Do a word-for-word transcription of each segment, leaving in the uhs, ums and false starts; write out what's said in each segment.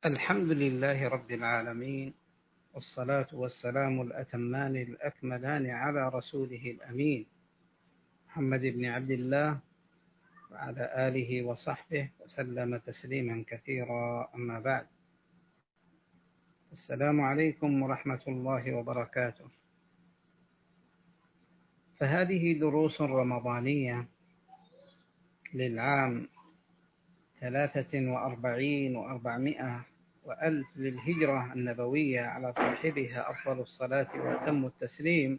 الحمد لله رب العالمين، والصلاة والسلام الأتمان الأكملان على رسوله الأمين محمد بن عبد الله وعلى آله وصحبه وسلم تسليما كثيرا. أما بعد، السلام عليكم ورحمة الله وبركاته. فهذه دروس رمضانية للعام ثلاثة وأربعين وأربعمائة وألف للهجرة النبوية على صاحبها أفضل الصلاة وأتم التسليم،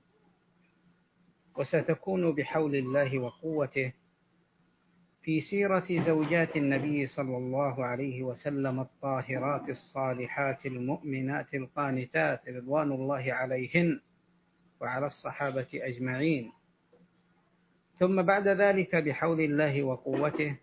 وستكون بحول الله وقوته في سيرة زوجات النبي صلى الله عليه وسلم الطاهرات الصالحات المؤمنات القانتات رضوان الله عليهن وعلى الصحابة أجمعين. ثم بعد ذلك بحول الله وقوته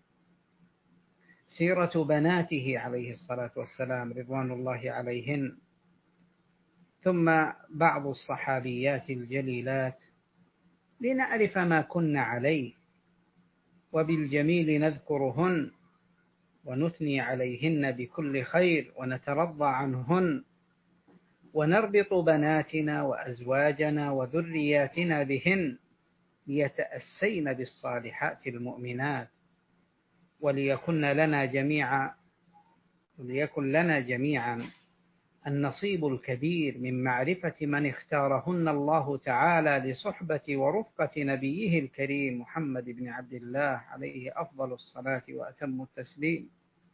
سيرة بناته عليه الصلاة والسلام رضوان الله عليهن، ثم بعض الصحابيات الجليلات لنعرف ما كن عليه، وبالجميل نذكرهن ونثني عليهن بكل خير ونترضى عنهن، ونربط بناتنا وأزواجنا وذرياتنا بهن ليتأسين بالصالحات المؤمنات، وليكن لنا جميعا وليكن لنا جميعا النصيب الكبير من معرفة من اختارهن الله تعالى لصحبة ورفقة نبيه الكريم محمد بن عبد الله عليه أفضل الصلاة وأتم التسليم.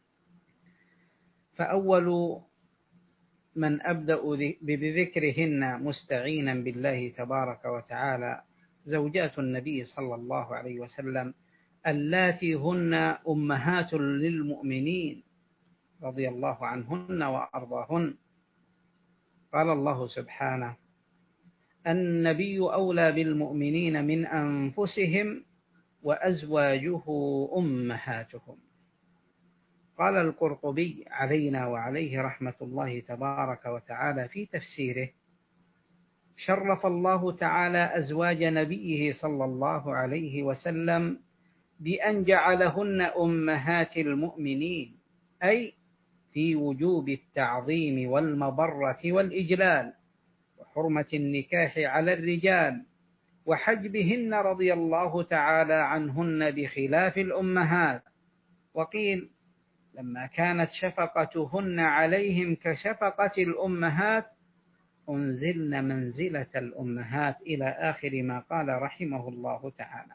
فأول من أبدأ بذكرهن مستعينا بالله تبارك وتعالى زوجات النبي صلى الله عليه وسلم اللاتي هن أمهات للمؤمنين رضي الله عنهن وأرضاهن. قال الله سبحانه: النبي أولى بالمؤمنين من أنفسهم وأزواجه أمهاتهم. قال القرطبي علينا وعليه رحمة الله تبارك وتعالى في تفسيره: شرف الله تعالى أزواج نبيه صلى الله عليه وسلم بأن جعلهن أمهات المؤمنين، أي في وجوب التعظيم والمبرة والإجلال وحرمة النكاح على الرجال وحجبهن رضي الله تعالى عنهن بخلاف الأمهات. وقيل لما كانت شفقتهن عليهم كشفقة الأمهات أنزلن منزلة الأمهات، إلى آخر ما قال رحمه الله تعالى.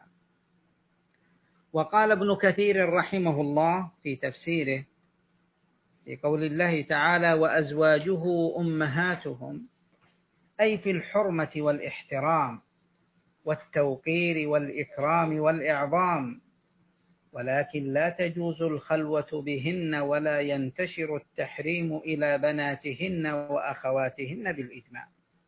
وقال ابن كثير رحمه الله في تفسيره في قول الله تعالى: وأزواجه أمهاتهم، أي في الحرمة والاحترام والتوقير والإكرام والإعظام، ولكن لا تجوز الخلوة بهن ولا ينتشر التحريم إلى بناتهن وأخواتهن بالإجماع.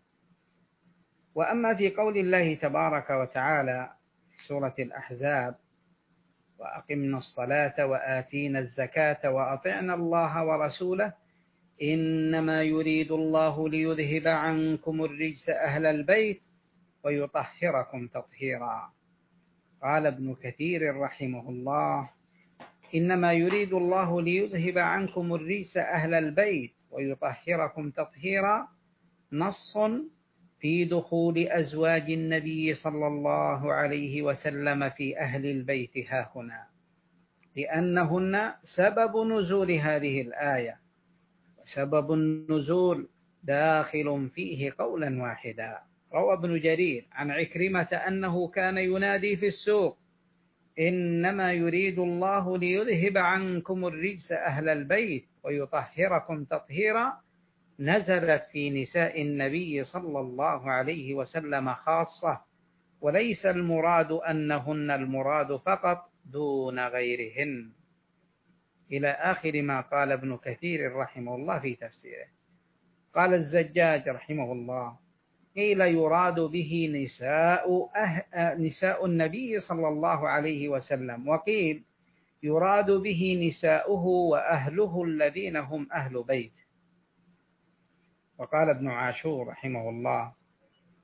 وأما في قول الله تبارك وتعالى في سورة الأحزاب: وأقمنا الصلاة وآتينا الزكاة وأطعنا الله ورسوله إنما يريد الله ليذهب عنكم الرجس أهل البيت ويطهركم تطهيرا. قال ابن كثير رحمه الله: إنما يريد الله ليذهب عنكم الرجس أهل البيت ويطهركم تطهيرا نص في دخول أزواج النبي صلى الله عليه وسلم في أهل البيت هاهنا، لأنهن سبب نزول هذه الآية، وسبب النزول داخل فيه قولا واحدا. روى ابن جرير عن عكرمة أنه كان ينادي في السوق: إنما يريد الله ليذهب عنكم الرجس أهل البيت ويطهركم تطهيرا، نزلت في نساء النبي صلى الله عليه وسلم خاصة، وليس المراد أنهن المراد فقط دون غيرهن، إلى آخر ما قال ابن كثير رحمه الله في تفسيره. قال الزجاج رحمه الله: قيل يراد به نساء, أه... نساء النبي صلى الله عليه وسلم، وقيل يراد به نساؤه وأهله الذين هم أهل بيت. وقال ابن عاشور رحمه الله: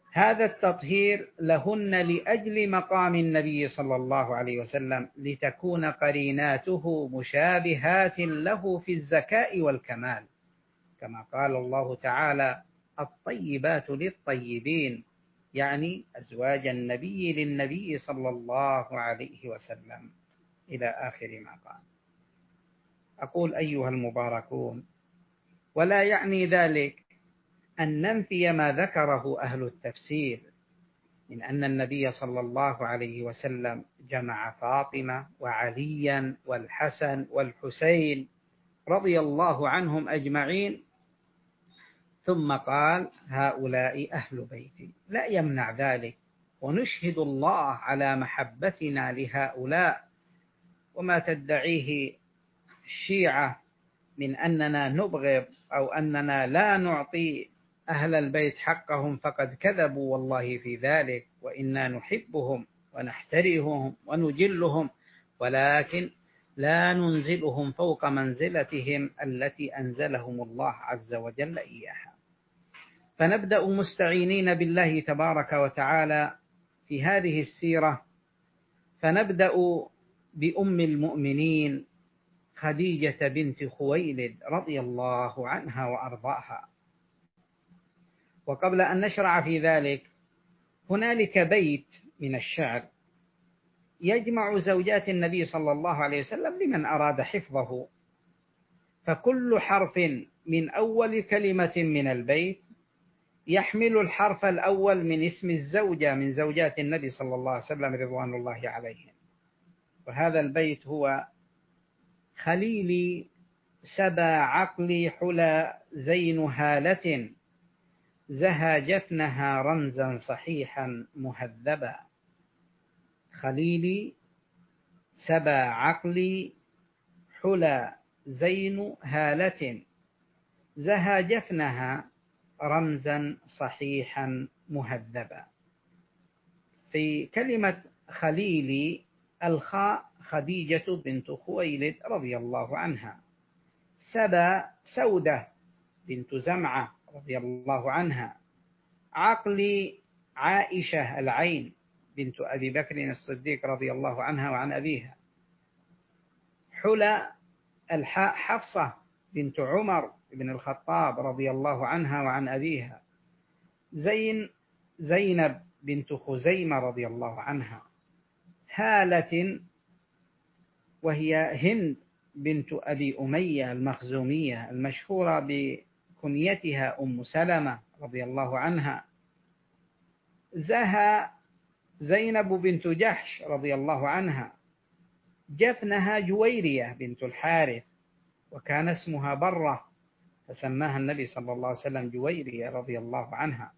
هذا التطهير لهن لأجل مقام النبي صلى الله عليه وسلم، لتكون قريناته مشابهات له في الزكاء والكمال، كما قال الله تعالى: الطيبات للطيبين، يعني أزواج النبي للنبي صلى الله عليه وسلم، إلى آخر ما قال. أقول أيها المباركون، ولا يعني ذلك أن ننفي ما ذكره أهل التفسير من أن النبي صلى الله عليه وسلم جمع فاطمة وعليا والحسن والحسين رضي الله عنهم أجمعين، ثم قال: هؤلاء أهل بيتي. لا يمنع ذلك، ونشهد الله على محبتنا لهؤلاء، وما تدعيه الشيعة من أننا نبغض أو أننا لا نعطي أهل البيت حقهم فقد كذبوا والله في ذلك، وإنا نحبهم ونحترمهم ونجلهم، ولكن لا ننزلهم فوق منزلتهم التي أنزلهم الله عز وجل إياها. فنبدأ مستعينين بالله تبارك وتعالى في هذه السيرة، فنبدأ بأم المؤمنين خديجة بنت خويلد رضي الله عنها وأرضاها. وقبل أن نشرع في ذلك، هنالك بيت من الشعر يجمع زوجات النبي صلى الله عليه وسلم لمن أراد حفظه، فكل حرف من أول كلمة من البيت يحمل الحرف الأول من اسم الزوجة من زوجات النبي صلى الله عليه وسلم رضوان الله عليهم. وهذا البيت هو: خليلي سبا عقلي حلى زين هالة، زهى جفنها رمزا صحيحا مهذبا. خليلي سبا عقلي حلى زين هالة، زهى جفنها رمزا صحيحا مهذبا. في كلمة خليلي الخاء خديجة بنت خويلد رضي الله عنها، سبا سودة بنت زمعة رضي الله عنها، عقلي عائشة العين بنت أبي بكر الصديق رضي الله عنها وعن أبيها، حلى الحاء حفصة بنت عمر بن الخطاب رضي الله عنها وعن أبيها، زين زينب بنت خزيمة رضي الله عنها، هالة وهي هند بنت أبي أمية المخزومية المشهورة بكنيتها أم سلمة رضي الله عنها، زهى زينب بنت جحش رضي الله عنها، جفنها جويرية بنت الحارث وكان اسمها برة فسماها النبي صلى الله عليه وسلم جويرية رضي الله عنها،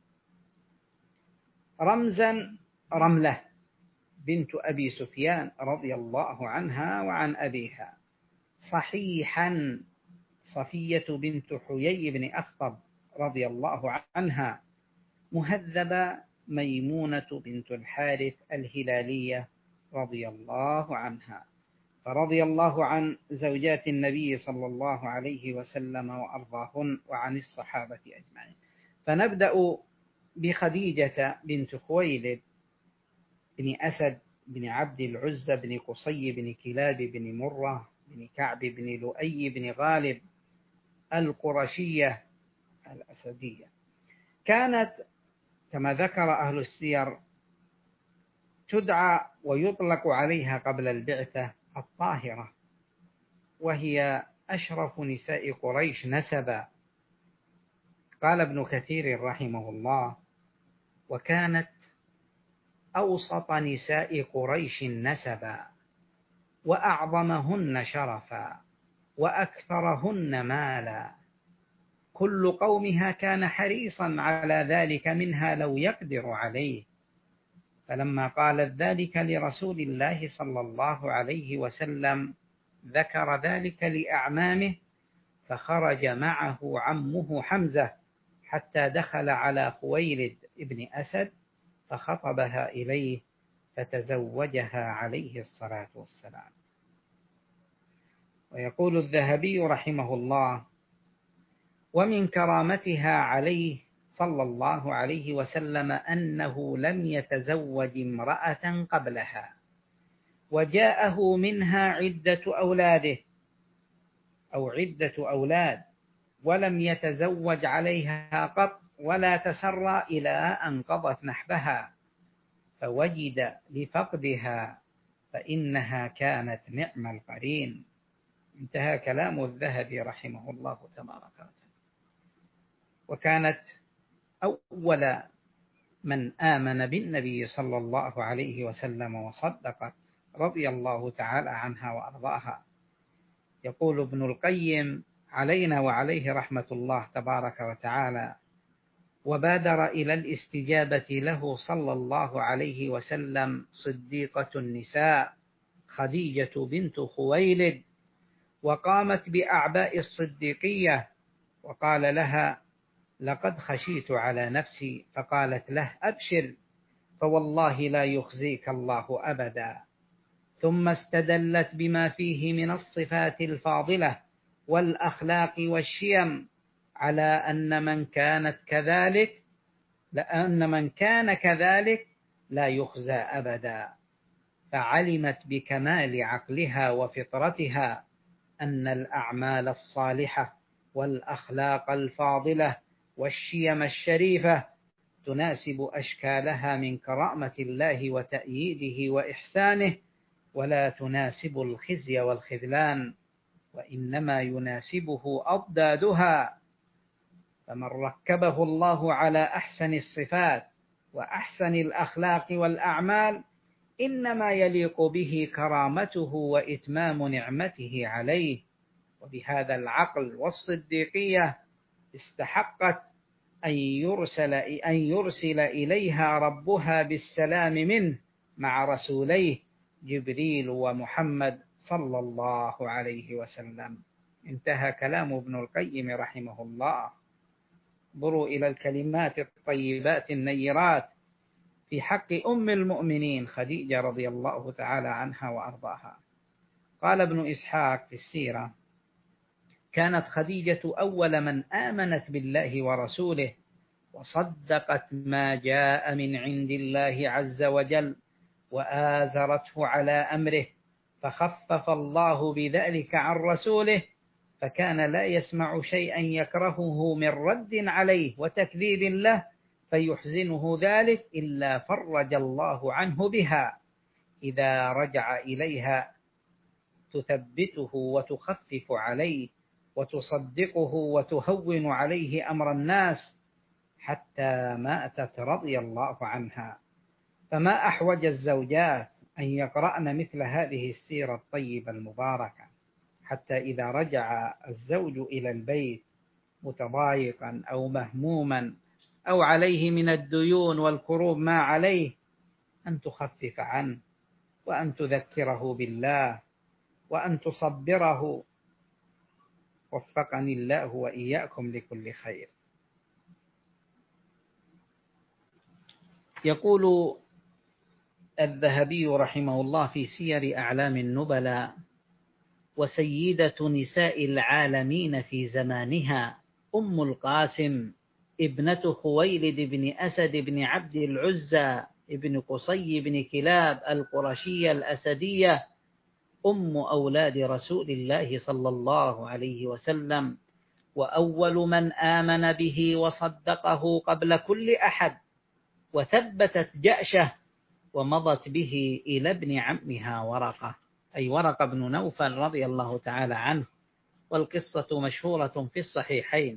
رمزا رملة بنت أبي سفيان رضي الله عنها وعن أبيها، صحيحا صفية بنت حيي بن أخطب رضي الله عنها، مهذبة ميمونة بنت الحارث الهلالية رضي الله عنها. فرضي الله عن زوجات النبي صلى الله عليه وسلم وأرضاهن وعن الصحابة أجمعين. فنبدأ بخديجة بنت خويلد بن أسد بن عبد العزى بن قصي بن كلاب بن مرة بن كعب بن لؤي بن غالب القرشية الأسدية. كانت كما ذكر أهل السير تدعى ويطلق عليها قبل البعثة الطاهرة، وهي أشرف نساء قريش نسبا. قال ابن كثير رحمه الله: وكانت أوسط نساء قريش نسبا، وأعظمهن شرفا، وأكثرهن مالا، كل قومها كان حريصا على ذلك منها لو يقدر عليه. فلما قالت ذلك لرسول الله صلى الله عليه وسلم ذكر ذلك لأعمامه، فخرج معه عمه حمزة حتى دخل على خويلد ابن أسد فخطبها إليه فتزوجها عليه الصلاة والسلام. ويقول الذهبي رحمه الله: ومن كرامتها عليه صلى الله عليه وسلم أنه لم يتزوج امرأة قبلها، وجاءه منها عدة أولاده أو عدة أولاد، ولم يتزوج عليها قط ولا تسرى إلى أن قضت نحبها، فوجد لفقدها فإنها كانت نعم القرين. انتهى كلام الذهبي رحمه الله تبارك وتعالى. وكانت أول من آمن بالنبي صلى الله عليه وسلم وصدقت رضي الله تعالى عنها وأرضاها. يقول ابن القيم علينا وعليه رحمة الله تبارك وتعالى: وبادر إلى الاستجابة له صلى الله عليه وسلم صديقة النساء خديجة بنت خويلد، وقامت بأعباء الصديقية، وقال لها: لقد خشيت على نفسي، فقالت له: أبشر فوالله لا يخزيك الله أبدا. ثم استدلت بما فيه من الصفات الفاضلة والأخلاق والشيم على أن من كانت كذلك لأن من كان كذلك لا يخزى أبدا، فعلمت بكمال عقلها وفطرتها أن الأعمال الصالحة والأخلاق الفاضلة والشيم الشريفة تناسب أشكالها من كرامة الله وتأييده وإحسانه، ولا تناسب الخزي والخذلان، وإنما يناسبه أضدادها. فمن ركبه الله على أحسن الصفات وأحسن الأخلاق والأعمال إنما يليق به كرامته وإتمام نعمته عليه. وبهذا العقل والصديقية استحقت أن يرسل, أن يرسل إليها ربها بالسلام منه مع رسوليه جبريل ومحمد صلى الله عليه وسلم. انتهى كلام ابن القيم رحمه الله. انظروا إلى الكلمات الطيبات النيرات في حق أم المؤمنين خديجة رضي الله تعالى عنها وأرضاها. قال ابن إسحاق في السيرة: كانت خديجة أول من آمنت بالله ورسوله وصدقت ما جاء من عند الله عز وجل، وآزرته على أمره، فخفف الله بذلك عن رسوله، فكان لا يسمع شيئا يكرهه من رد عليه وتكذيب له فيحزنه ذلك إلا فرج الله عنه بها إذا رجع إليها، تثبته وتخفف عليه وتصدقه وتهون عليه أمر الناس حتى ماتت رضي الله عنها. فما أحوج الزوجات أن يقرأن مثل هذه السيرة الطيبة المباركة، حتى إذا رجع الزوج إلى البيت متضايقا أو مهموما أو عليه من الديون والكروب ما عليه، أن تخفف عنه وأن تذكره بالله وأن تصبره. وفقني الله وإياكم لكل خير. يقول الذهبي رحمه الله في سير أعلام النبلاء: وسيدة نساء العالمين في زمانها أم القاسم ابنة خويلد بن أسد بن عبد العزى ابن قصي بن كلاب القرشية الأسدية، أم أولاد رسول الله صلى الله عليه وسلم، وأول من آمن به وصدقه قبل كل أحد، وثبتت جأشه ومضت به إلى ابن عمها ورقة، أي ورقة بن نوفل رضي الله تعالى عنه، والقصة مشهورة في الصحيحين.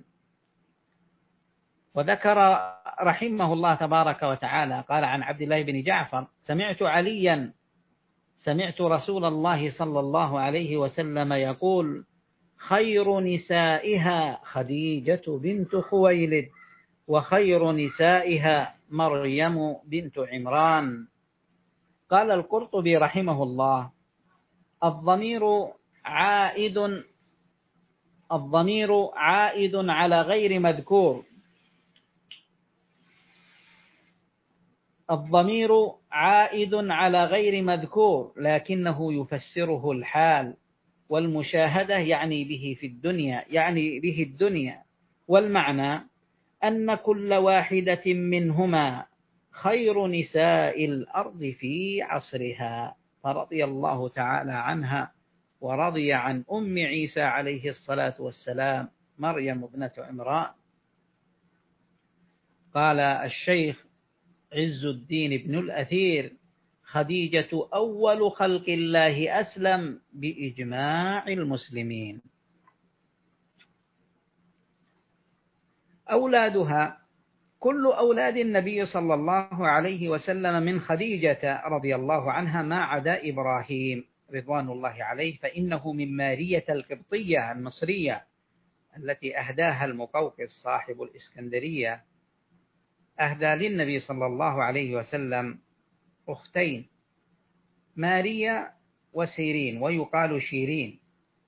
وذكر رحمه الله تبارك وتعالى قال عن عبد الله بن جعفر: سمعت عليا سمعت رسول الله صلى الله عليه وسلم يقول: خير نسائها خديجة بنت خويلد، وخير نسائها مريم بنت عمران. قال القرطبي رحمه الله: الضمير عائد الضمير عائد على غير مذكور الضمير عائد على غير مذكور لكنه يفسره الحال والمشاهدة، يعني به في الدنيا يعني به الدنيا والمعنى أن كل واحدة منهما خير نساء الأرض في عصرها، فرضي الله تعالى عنها ورضي عن أم عيسى عليه الصلاة والسلام مريم ابنة عمران. قال الشيخ عز الدين بن الأثير: خديجة أول خلق الله أسلم بإجماع المسلمين. أولادها كل أولاد النبي صلى الله عليه وسلم من خديجة رضي الله عنها ما عدا إبراهيم رضوان الله عليه، فإنه من مارية القبطية المصرية التي أهداها المقوقس صاحب الإسكندرية. أهدى للنبي صلى الله عليه وسلم أختين، ماريا وسيرين، ويقال شيرين.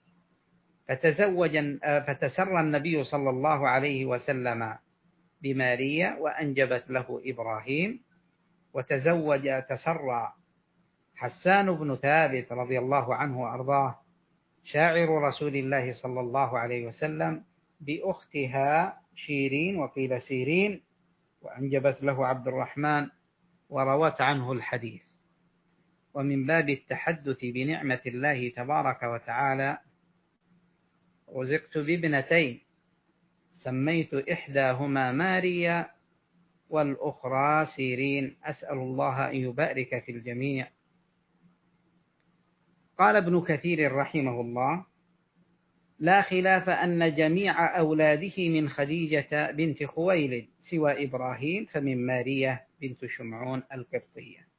فتزوج فتسرى النبي صلى الله عليه وسلم بماريا وأنجبت له إبراهيم، وتزوج تسرى حسان بن ثابت رضي الله عنه وأرضاه شاعر رسول الله صلى الله عليه وسلم بأختها شيرين وقيل سيرين، وأنجبت له عبد الرحمن وروت عنه الحديث. ومن باب التحدث بنعمة الله تبارك وتعالى رزقت بابنتين، سميت إحداهما ماريا والأخرى سيرين، أسأل الله أن يبارك في الجميع. قال ابن كثير رحمه الله: لا خلاف أن جميع أولاده من خديجة بنت خويلد سوى إبراهيم فمن ماريا بنت شمعون القبطية.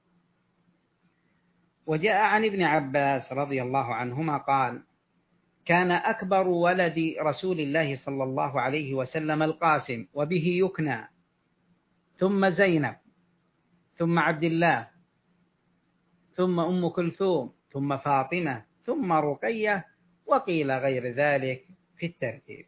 وجاء عن ابن عباس رضي الله عنهما قال: كان أكبر ولد رسول الله صلى الله عليه وسلم القاسم وبه يكنى، ثم زينب، ثم عبد الله، ثم أم كلثوم، ثم فاطمة، ثم رقية، وقيل غير ذلك في الترتيب.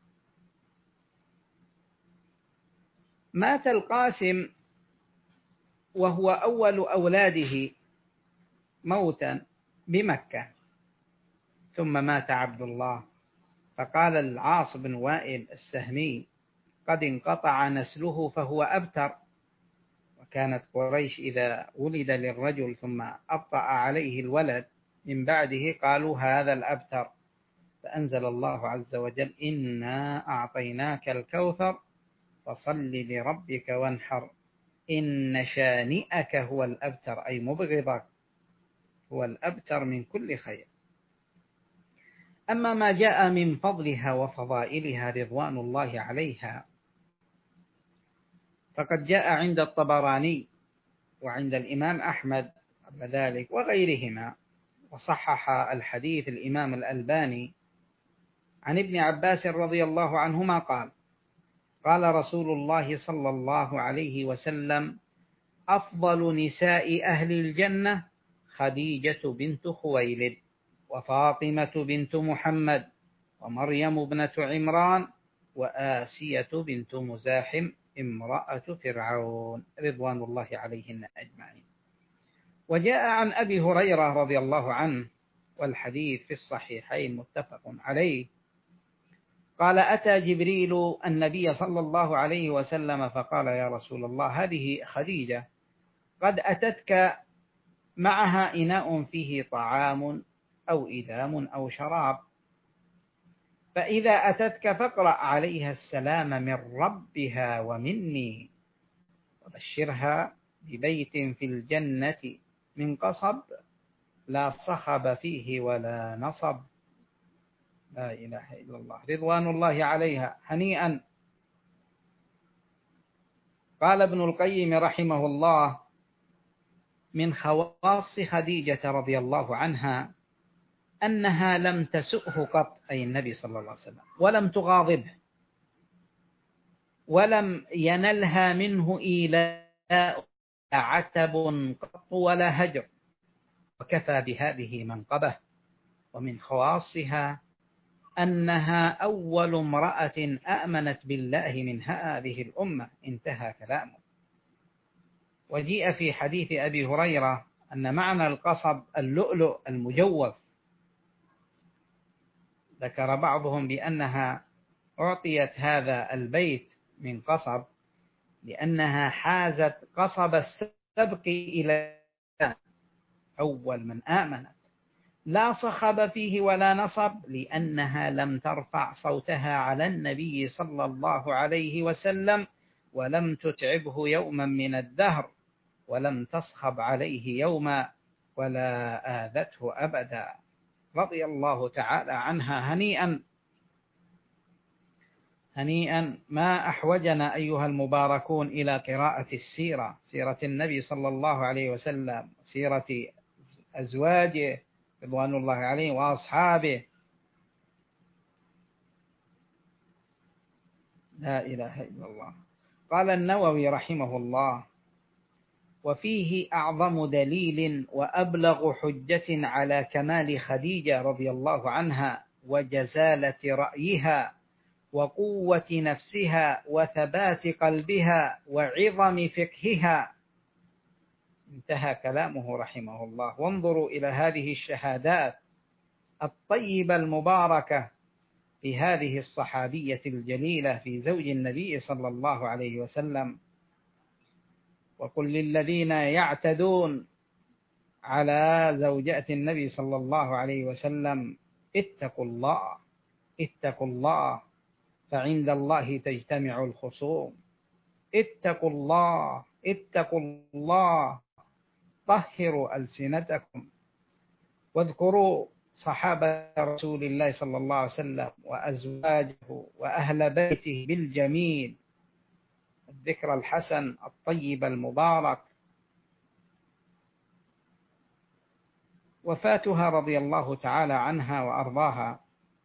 مات القاسم وهو أول أولاده موتا بمكة، ثم مات عبد الله، فقال العاص بن وائل السهمي: قد انقطع نسله فهو أبتر. وكانت قريش إذا ولد للرجل ثم أبطأ عليه الولد من بعده قالوا هذا الأبتر، فأنزل الله عز وجل: إنا أعطيناك الكوثر فصل لربك وانحر إن شانئك هو الأبتر، أي مبغضك هو الأبتر من كل خير. أما ما جاء من فضلها وفضائلها رضوان الله عليها فقد جاء عند الطبراني وعند الإمام أحمد قبل ذلك وغيرهما، وصحح الحديث الإمام الألباني عن ابن عباس رضي الله عنهما قال: قال رسول الله صلى الله عليه وسلم: أفضل نساء أهل الجنة خديجة بنت خويلد، وفاطمة بنت محمد، ومريم ابنة عمران، وآسية بنت مزاحم امرأة فرعون، رضوان الله عليهن أجمعين. وجاء عن أبي هريرة رضي الله عنه والحديث في الصحيحين متفق عليه قال: أتى جبريل النبي صلى الله عليه وسلم فقال: يا رسول الله، هذه خديجة قد أتتك معها إناء فيه طعام أو إدام أو شراب، فإذا أتتك فاقرأ عليها السلام من ربها ومني، وبشرها ببيت في الجنة من قصب لا صخب فيه ولا نصب. لا إله إلا الله، رضوان الله عليها، هنيئا. قال ابن القيم رحمه الله: من خواص خديجة رضي الله عنها أنها لم تسؤه قط، أي النبي صلى الله عليه وسلم، ولم تغاضبه، ولم ينلها منه إيلاء عتب قط ولا هجر، وكفى بهذه منقبة. ومن خواصها أنها أول امرأة آمنت بالله من هذه الأمة، انتهى كلامه. وجيء في حديث أبي هريرة أن معنى القصب اللؤلؤ المجوف، ذكر بعضهم بأنها أعطيت هذا البيت من قصب، لأنها حازت قصب السبق إلى أول من آمنت، لا صخب فيه ولا نصب، لأنها لم ترفع صوتها على النبي صلى الله عليه وسلم، ولم تتعبه يوما من الدهر، ولم تصخب عليه يوما، ولا آذته أبدا، رضي الله تعالى عنها. هنيئا هنيئا، ما أحوجنا أيها المباركون إلى قراءة السيرة، سيرة النبي صلى الله عليه وسلم، سيرة أزواجه رضوان الله عليه وأصحابه. لا إله إلا الله. قال النووي رحمه الله: وفيه أعظم دليل وأبلغ حجة على كمال خديجة رضي الله عنها وجزالة رأيها وقوة نفسها وثبات قلبها وعظم فقهها. انتهى كلامه رحمه الله. وانظروا إلى هذه الشهادات الطيبة المباركة في هذه الصحابية الجليلة في زوج النبي صلى الله عليه وسلم. وقل للذين يعتدون على زوجات النبي صلى الله عليه وسلم: اتقوا الله اتقوا الله فعند الله تجتمع الخصوم. اتقوا الله اتقوا الله طهروا ألسنتكم. واذكروا صحابة رسول الله صلى الله عليه وسلم وأزواجه وأهل بيته بالجميل، الذكر الحسن الطيب المبارك. وفاتها رضي الله تعالى عنها وأرضاها.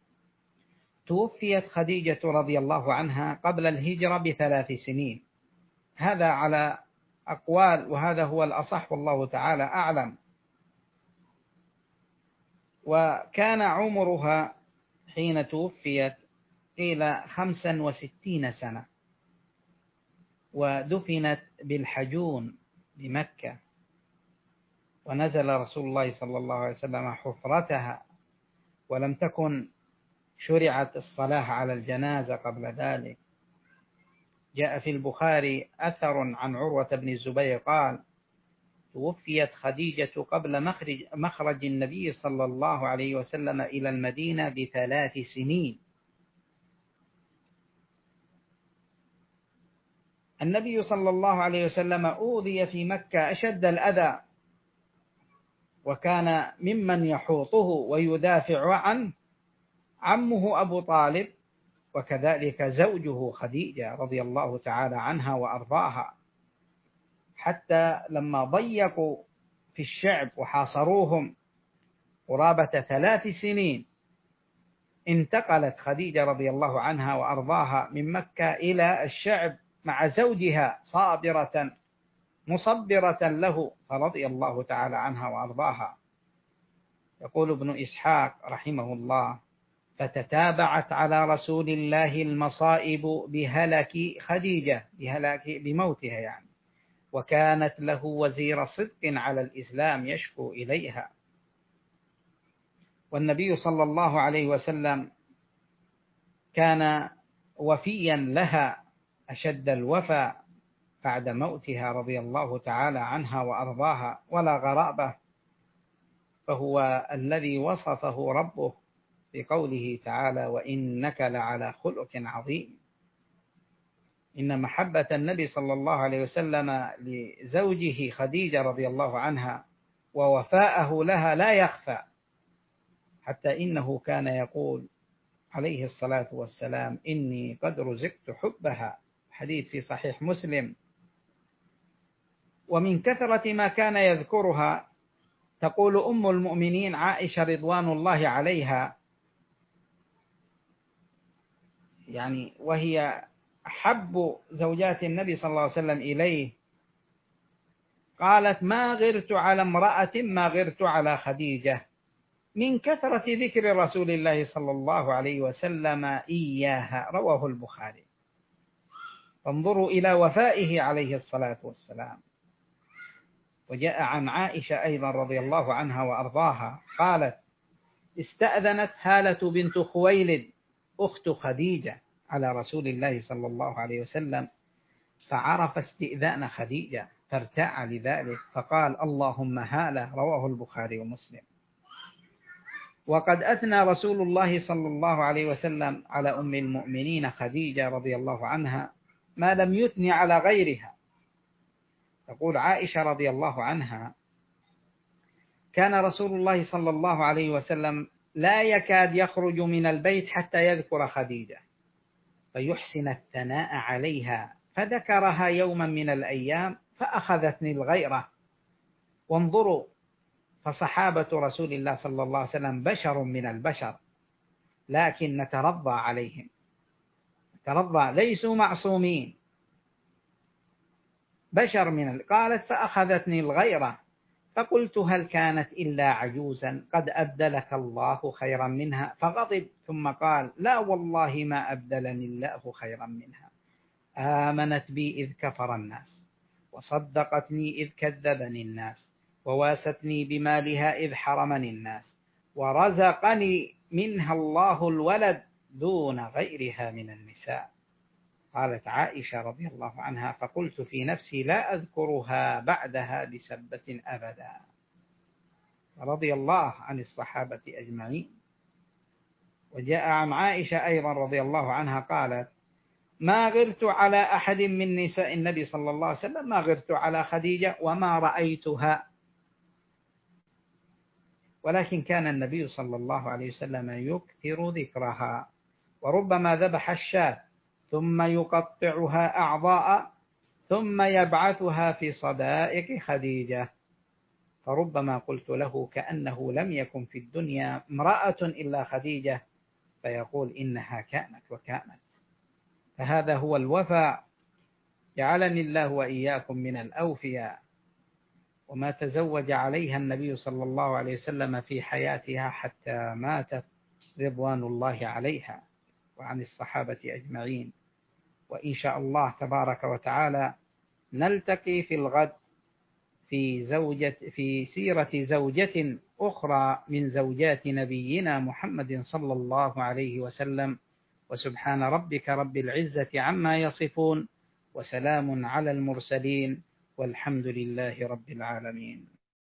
توفيت خديجة رضي الله عنها قبل الهجرة بثلاث سنين، هذا على أقوال، وهذا هو الأصح والله تعالى أعلم. وكان عمرها حين توفيت قيل خمسا وستين سنة، ودفنت بالحجون بمكة، ونزل رسول الله صلى الله عليه وسلم حفرتها، ولم تكن شرعت الصلاة على الجنازة قبل ذلك. جاء في البخاري أثر عن عروة بن الزبير قال: توفيت خديجة قبل مخرج, مخرج النبي صلى الله عليه وسلم إلى المدينة بثلاث سنين. النبي صلى الله عليه وسلم أوذي في مكة أشد الأذى، وكان ممن يحوطه ويدافع عنه عمه أبو طالب، وكذلك زوجه خديجة رضي الله تعالى عنها وأرضاها، حتى لما ضيقوا في الشعب وحاصروهم قرابة ثلاث سنين، انتقلت خديجة رضي الله عنها وأرضاها من مكة إلى الشعب مع زوجها صابرة مصبرة له، فرضي الله تعالى عنها وأرضاها. يقول ابن إسحاق رحمه الله: فتتابعت على رسول الله المصائب بهلك خديجة، بهلك بموتها يعني، وكانت له وزير صدق على الإسلام يشكو إليها. والنبي صلى الله عليه وسلم كان وفيا لها أشد الوفاء بعد موتها رضي الله تعالى عنها وأرضاها. ولا غرابة، فهو الذي وصفه ربه بقوله تعالى: وإنك لعلى خلق عظيم. إن محبة النبي صلى الله عليه وسلم لزوجه خديجة رضي الله عنها ووفاءه لها لا يخفى، حتى إنه كان يقول عليه الصلاة والسلام: إني قد رزقت حبها، حديث في صحيح مسلم. ومن كثرة ما كان يذكرها تقول أم المؤمنين عائشة رضوان الله عليها، يعني وهي أحب زوجات النبي صلى الله عليه وسلم إليه، قالت: ما غرت على امرأة ما غرت على خديجة، من كثرة ذكر رسول الله صلى الله عليه وسلم إياها. رواه البخاري. فانظروا إلى وفائه عليه الصلاة والسلام. وجاء عن عائشة أيضا رضي الله عنها وأرضاها قالت: استأذنت هالة بنت خويلد أخت خديجة على رسول الله صلى الله عليه وسلم، فعرف استئذان خديجة فارتاع لذلك فقال اللهم هالة. رواه البخاري ومسلم. وقد أثنى رسول الله صلى الله عليه وسلم على أم المؤمنين خديجة رضي الله عنها ما لم يثني على غيرها. تقول عائشة رضي الله عنها: كان رسول الله صلى الله عليه وسلم لا يكاد يخرج من البيت حتى يذكر خديجة فيحسن الثناء عليها، فذكرها يوما من الأيام فأخذتني الغيرة. وانظروا، فصحابة رسول الله صلى الله عليه وسلم بشر من البشر، لكن نترضى عليهم، نترضى، ليسوا معصومين، بشر من ال... قالت فأخذتني الغيرة فقلت هل كانت إلا عجوزا قد أبدلك الله خيرا منها؟ فغضب ثم قال لا والله ما أبدلني الله خيرا منها، آمنت بي إذ كفر الناس، وصدقتني إذ كذبني الناس، وواستني بمالها إذ حرمني الناس، ورزقني منها الله الولد دون غيرها من النساء. قالت عائشة رضي الله عنها: فقلت في نفسي لا أذكرها بعدها بسبة أبدا. رضي الله عن الصحابة أجمعين. وجاء عن عائشة أيضا رضي الله عنها قالت: ما غرت على أحد من نساء النبي صلى الله عليه وسلم ما غرت على خديجة وما رأيتها، ولكن كان النبي صلى الله عليه وسلم يكثر ذكرها، وربما ذبح الشاة ثم يقطعها أعضاء ثم يبعثها في صدائق خديجة، فربما قلت له كأنه لم يكن في الدنيا امرأة إلا خديجة، فيقول إنها كانت وكانت. فهذا هو الوفاء، جعلني الله وإياكم من الأوفياء. وما تزوج عليها النبي صلى الله عليه وسلم في حياتها حتى ماتت رضوان الله عليها وعن الصحابة أجمعين. وإن شاء الله تبارك وتعالى نلتقي في الغد في زوجة في سيرة زوجة أخرى من زوجات نبينا محمد صلى الله عليه وسلم. وسبحان ربك رب العزة عما يصفون، وسلام على المرسلين، والحمد لله رب العالمين.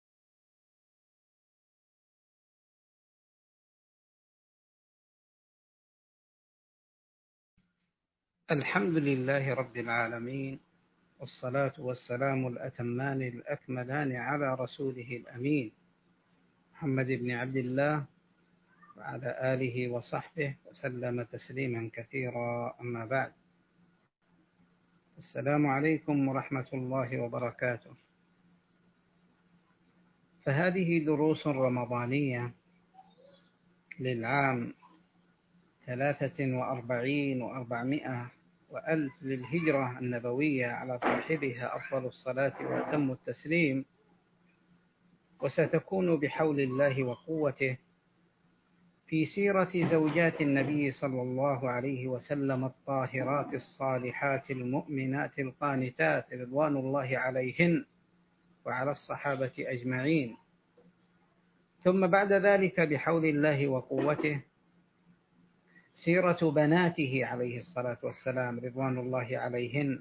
الحمد لله رب العالمين، والصلاة والسلام الأتمان الأكملان على رسوله الأمين محمد بن عبد الله وعلى آله وصحبه وسلم تسليما كثيرا. أما بعد، السلام عليكم ورحمة الله وبركاته. فهذه دروس رمضانية للعام ثلاثة وأربعين وأربعمائة وألف للهجرة النبوية على صاحبها أفضل الصلاة وأتم التسليم، وستكون بحول الله وقوته في سيرة زوجات النبي صلى الله عليه وسلم الطاهرات الصالحات المؤمنات القانتات رضوان الله عليهن وعلى الصحابة أجمعين. ثم بعد ذلك بحول الله وقوته سيرة بناته عليه الصلاة والسلام رضوان الله عليهن،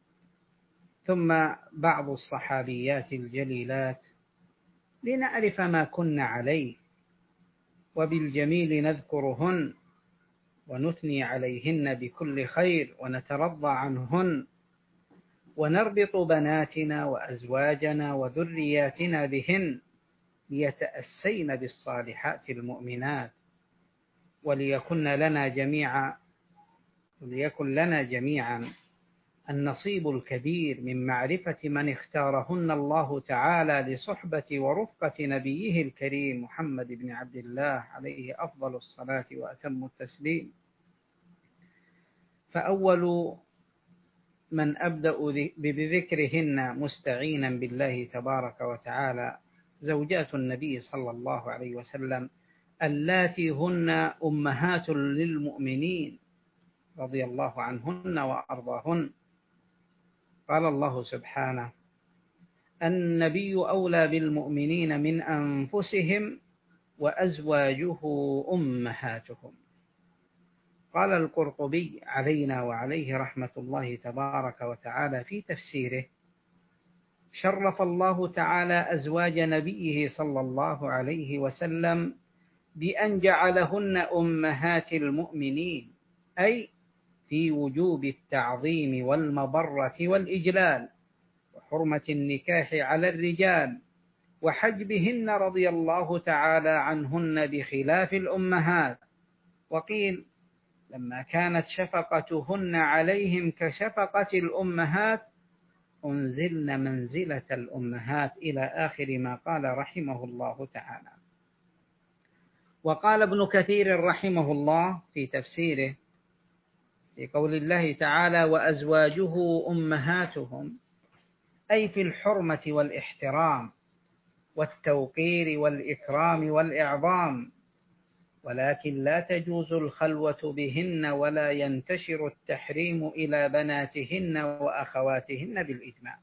ثم بعض الصحابيات الجليلات لنعرف ما كن عليه، وبالجميل نذكرهن ونثني عليهن بكل خير ونترضى عنهن، ونربط بناتنا وأزواجنا وذرياتنا بهن ليتأسين بالصالحات المؤمنات، وليكن لنا جميعا وليكن لنا جميعا النصيب الكبير من معرفة من اختارهن الله تعالى لصحبة ورفقة نبيه الكريم محمد بن عبد الله عليه أفضل الصلاة وأتم التسليم. فأول من أبدأ بذكرهن مستعينا بالله تبارك وتعالى زوجات النبي صلى الله عليه وسلم اللاتي هن أمهات للمؤمنين رضي الله عنهن وأرضاهن. قال الله سبحانه: النبي أولى بالمؤمنين من أنفسهم وأزواجه أمهاتهم. قال القرطبي علينا وعليه رحمة الله تبارك وتعالى في تفسيره: شرف الله تعالى أزواج نبيه صلى الله عليه وسلم بأن جعلهن أمهات المؤمنين، أي في وجوب التعظيم والمبرة والإجلال وحرمة النكاح على الرجال وحجبهن رضي الله تعالى عنهن بخلاف الأمهات. وقيل لما كانت شفقتهن عليهم كشفقة الأمهات أنزلن منزلة الأمهات، إلى آخر ما قال رحمه الله تعالى. وقال ابن كثير رحمه الله في تفسيره في قول الله تعالى: وأزواجه أمهاتهم، أي في الحرمة والاحترام والتوقير والإكرام والإعظام، ولكن لا تجوز الخلوة بهن ولا ينتشر التحريم إلى بناتهن وأخواتهن بالإجماع.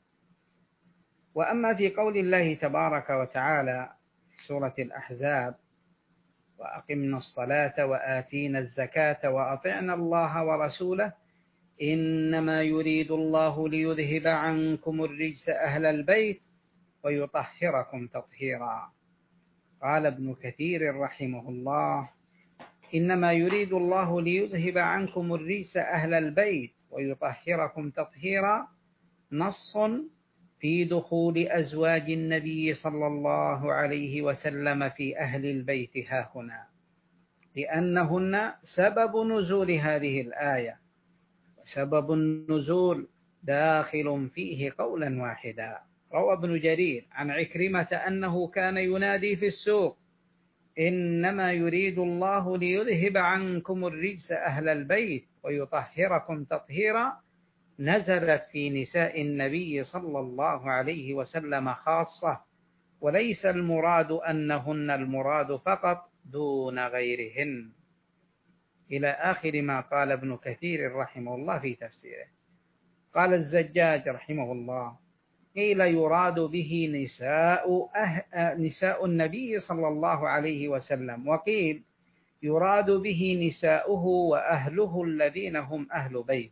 وأما في قول الله تبارك وتعالى في سورة الأحزاب: وأقمنا الصلاة وآتينا الزكاة وأطعنا الله ورسوله إنما يريد الله ليذهب عنكم الرجس أهل البيت ويطهركم تطهيرا. قال ابن كثير رحمه الله: إنما يريد الله ليذهب عنكم الرجس أهل البيت ويطهركم تطهيرا نص في دخول أزواج النبي صلى الله عليه وسلم في أهل البيت هاهنا، لأنهن سبب نزول هذه الآية، وسبب النزول داخل فيه قولا واحدا. روى ابن جرير عن عكرمة أنه كان ينادي في السوق: إنما يريد الله ليذهب عنكم الرجس أهل البيت ويطهركم تطهيرا، نزلت في نساء النبي صلى الله عليه وسلم خاصة، وليس المراد أنهن المراد فقط دون غيرهن، إلى آخر ما قال ابن كثير رحمه الله في تفسيره. قال الزجاج رحمه الله: قيل يراد به نساء, أه... نساء النبي صلى الله عليه وسلم، وقيل يراد به نساؤه وأهله الذين هم أهل بيت.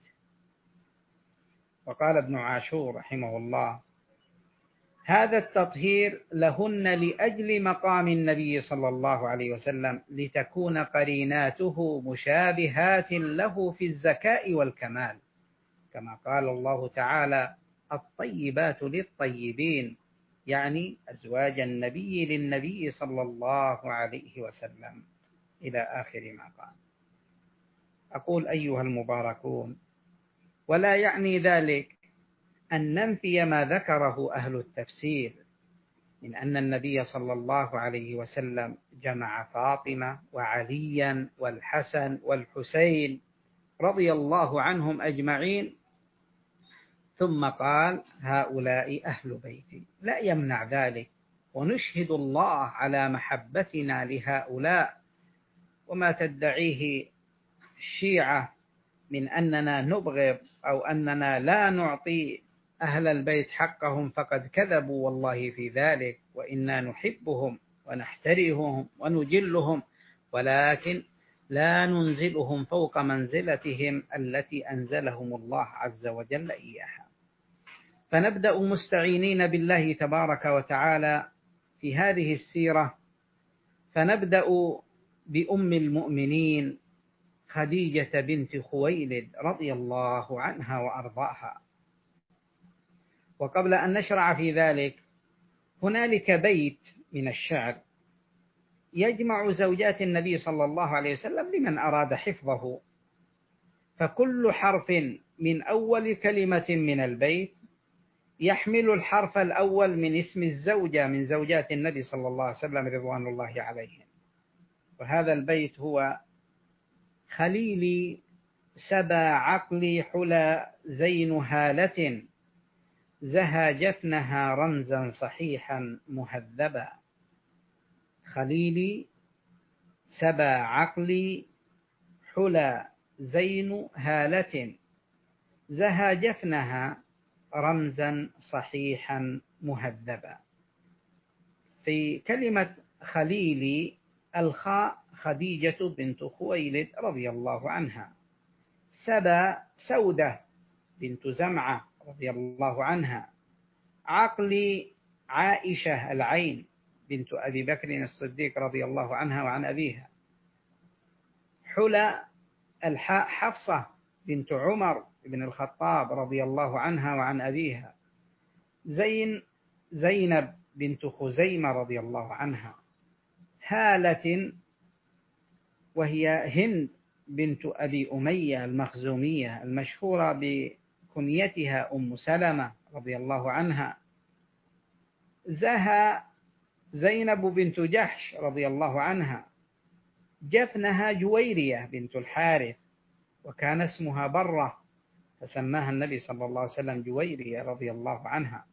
وقال ابن عاشور رحمه الله: هذا التطهير لهن لأجل مقام النبي صلى الله عليه وسلم، لتكون قريناته مشابهات له في الزكاء والكمال، كما قال الله تعالى: الطيبات للطيبين، يعني أزواج النبي للنبي صلى الله عليه وسلم، إلى آخر ما قال. أقول أيها المباركون: ولا يعني ذلك أن ننفي ما ذكره أهل التفسير من أن النبي صلى الله عليه وسلم جمع فاطمة وعليا والحسن والحسين رضي الله عنهم أجمعين ثم قال: هؤلاء أهل بيتي، لا يمنع ذلك، ونشهد الله على محبتنا لهؤلاء. وما تدعيه الشيعة من أننا نبغض أو أننا لا نعطي أهل البيت حقهم فقد كذبوا والله في ذلك، وإنا نحبهم ونحترمهم ونجلهم، ولكن لا ننزلهم فوق منزلتهم التي أنزلهم الله عز وجل إياها. فنبدأ مستعينين بالله تبارك وتعالى في هذه السيرة، فنبدأ بأم المؤمنين خديجة بنت خويلد رضي الله عنها وأرضاها. وقبل أن نشرع في ذلك، هنالك بيت من الشعر يجمع زوجات النبي صلى الله عليه وسلم لمن أراد حفظه، فكل حرف من أول كلمة من البيت يحمل الحرف الأول من اسم الزوجة من زوجات النبي صلى الله عليه وسلم رضوان الله عليهم. وهذا البيت هو: خليلي سبا عقلي حلى زين هالة، زهى جفنها رمزا صحيحا مهذبا. خليلي سبا عقلي حلى زين هالة، زهى جفنها رمزا صحيحا مهذبا. في كلمة خليلي الخاء خديجة بنت خويلد رضي الله عنها. سبا سودة بنت زمعة رضي الله عنها. عقل عائشة العين بنت أبي بكر الصديق رضي الله عنها وعن أبيها. حلى الحاء حفصة بنت عمر بن الخطاب رضي الله عنها وعن أبيها. زين زينب بنت خزيمة رضي الله عنها. هالة وهي هند بنت أبي أمية المخزومية المشهورة بكنيتها أم سلمة رضي الله عنها. زها زينب بنت جحش رضي الله عنها. جفنها جويرية بنت الحارث وكان اسمها برة فسماها النبي صلى الله عليه وسلم جويرية رضي الله عنها.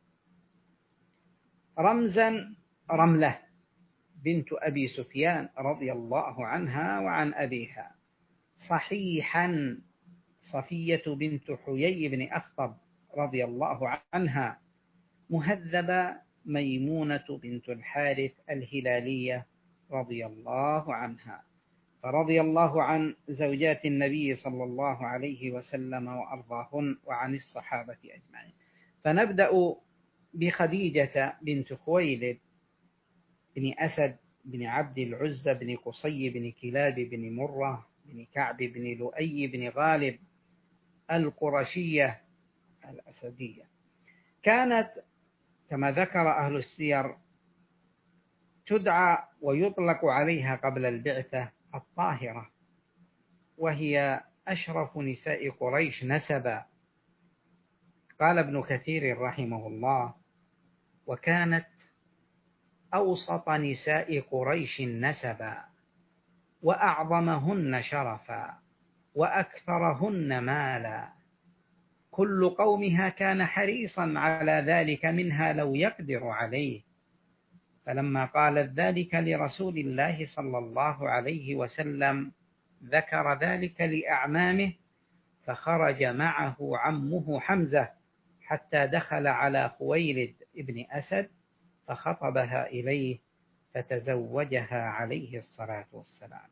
رمزا رملة بنت أبي سفيان رضي الله عنها وعن أبيها. صحيحا صفية بنت حيي بن أخطب رضي الله عنها. مهذبة ميمونة بنت الحارث الهلالية رضي الله عنها. فرضي الله عن زوجات النبي صلى الله عليه وسلم وأرضاهن وعن الصحابة أجمعين. فنبدأ بخديجة بنت خويلد بن أسد بن عبد العزى بن قصي بن كلاب بن مرة بن كعب بن لؤي بن غالب القرشية الأسدية. كانت كما ذكر أهل السير تدعى ويطلق عليها قبل البعثة الطاهرة، وهي أشرف نساء قريش نسبا. قال ابن كثير رحمه الله: وكانت أوسط نساء قريش نسبا وأعظمهن شرفا وأكثرهن مالا. كل قومها كان حريصا على ذلك منها لو يقدر عليه. فلما قالت ذلك لرسول الله صلى الله عليه وسلم ذكر ذلك لأعمامه، فخرج معه عمه حمزة حتى دخل على خويلد ابن أسد فخطبها إليه فتزوجها عليه الصلاة والسلام.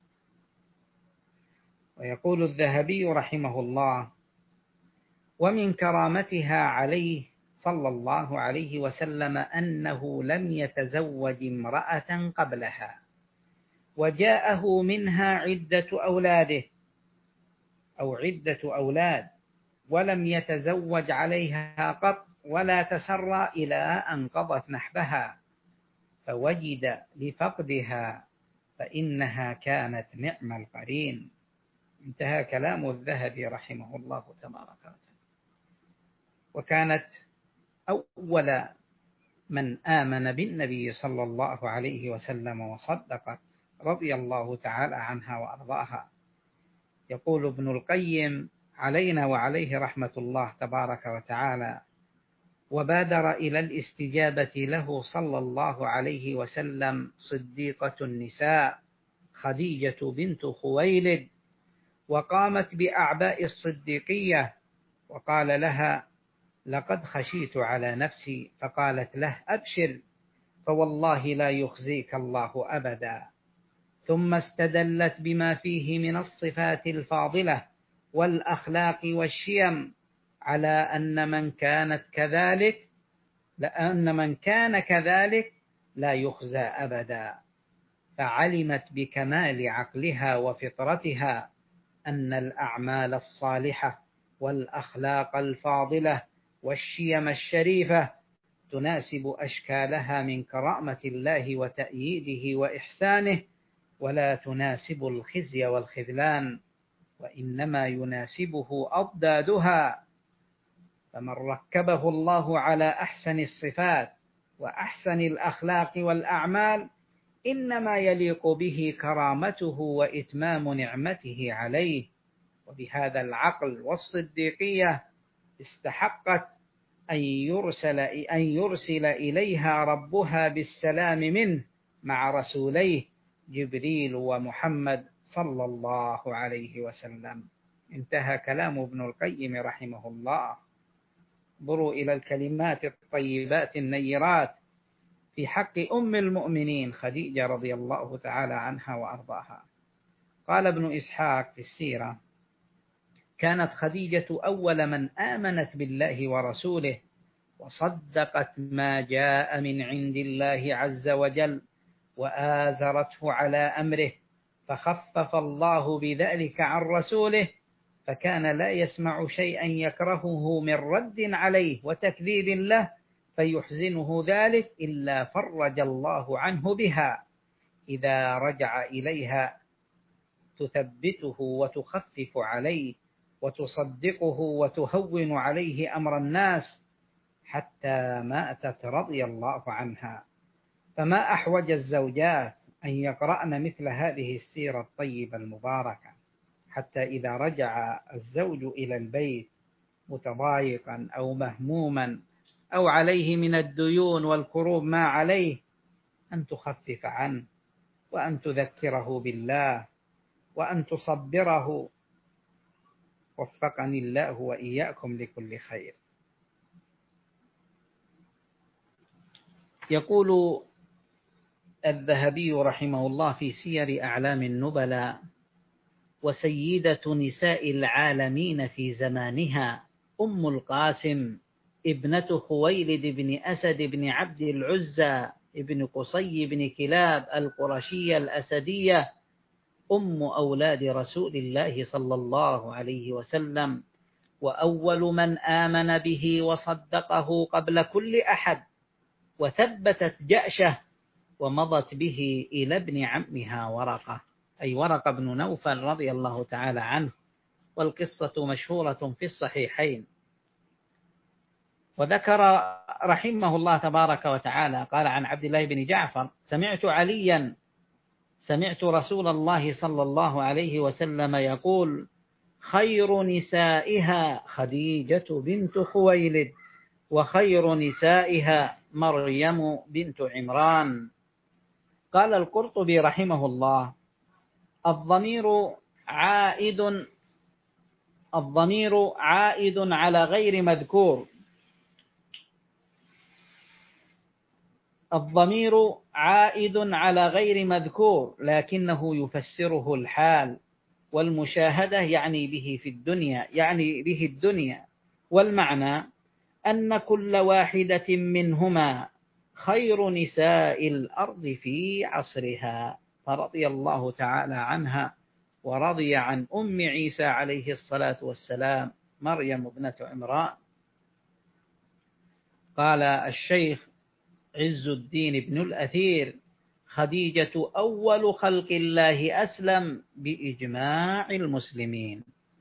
ويقول الذهبي رحمه الله: ومن كرامتها عليه صلى الله عليه وسلم أنه لم يتزوج امرأة قبلها، وجاءه منها عدة أولاده أو عدة أولاد، ولم يتزوج عليها قط ولا تسرى إلى أن قضت نحبها، فوجد لفقدها فإنها كانت نعم القرين. انتهى كلام الذهبي رحمه الله تبارك وتعالى. وكانت أول من آمن بالنبي صلى الله عليه وسلم وصدقت رضي الله تعالى عنها وأرضاها. يقول ابن القيم علينا وعليه رحمة الله تبارك وتعالى: وبادر إلى الاستجابة له صلى الله عليه وسلم صديقة النساء خديجة بنت خويلد، وقامت بأعباء الصديقية وقال لها: لقد خشيت على نفسي، فقالت له: أبشر فوالله لا يخزيك الله أبدا. ثم استدلت بما فيه من الصفات الفاضلة والأخلاق والشيم على أن من كانت كذلك لأن من كان كذلك لا يخزى أبدا. فعلمت بكمال عقلها وفطرتها أن الأعمال الصالحة والأخلاق الفاضلة والشيم الشريفة تناسب أشكالها من كرامة الله وتأييده وإحسانه، ولا تناسب الخزي والخذلان، وإنما يناسبه أضدادها. فمن ركبه الله على أحسن الصفات وأحسن الأخلاق والأعمال إنما يليق به كرامته وإتمام نعمته عليه. وبهذا العقل والصديقية استحقت أن يرسل, أن يرسل إليها ربها بالسلام منه مع رسوليه جبريل ومحمد صلى الله عليه وسلم. انتهى كلام ابن القيم رحمه الله. انظروا إلى الكلمات الطيبات النيرات في حق أم المؤمنين خديجة رضي الله تعالى عنها وأرضاها. قال ابن إسحاق في السيرة: كانت خديجة أول من آمنت بالله ورسوله وصدقت ما جاء من عند الله عز وجل وآزرته على أمره، فخفف الله بذلك عن رسوله، فكان لا يسمع شيئا يكرهه من رد عليه وتكذيب له فيحزنه ذلك إلا فرج الله عنه بها إذا رجع إليها، تثبته وتخفف عليه وتصدقه وتهون عليه أمر الناس حتى ماتت رضي الله عنها. فما أحوج الزوجات أن يقرأن مثل هذه السيرة الطيبة المباركة، حتى إذا رجع الزوج إلى البيت متضايقا أو مهموما أو عليه من الديون والكروب ما عليه، أن تخفف عنه وأن تذكره بالله وأن تصبره. وفقني الله وإياكم لكل خير. يقول الذهبي رحمه الله في سير أعلام النبلاء: وسيدة نساء العالمين في زمانها أم القاسم ابنة خويلد بن أسد بن عبد العزى ابن قصي بن كلاب القرشية الأسدية، أم أولاد رسول الله صلى الله عليه وسلم، وأول من آمن به وصدقه قبل كل أحد، وثبتت جأشه ومضت به إلى ابن عمها ورقة، أي ورقة بن نوفل رضي الله تعالى عنه، والقصة مشهورة في الصحيحين. وذكر رحمه الله تبارك وتعالى قال عن عبد الله بن جعفر: سمعت عليا سمعت رسول الله صلى الله عليه وسلم يقول: خير نسائها خديجة بنت خويلد، وخير نسائها مريم بنت عمران. قال القرطبي رحمه الله: الضمير عائد الضمير عائد على غير مذكور الضمير عائد على غير مذكور لكنه يفسره الحال، والمشاهدة يعني به في الدنيا يعني به الدنيا والمعنى أن كل واحدة منهما خير نساء الأرض في عصرها، فرضي الله تعالى عنها ورضي عن أم عيسى عليه الصلاة والسلام مريم ابنة عمران. قال الشيخ عز الدين بن الأثير: خديجة أول خلق الله أسلم بإجماع المسلمين.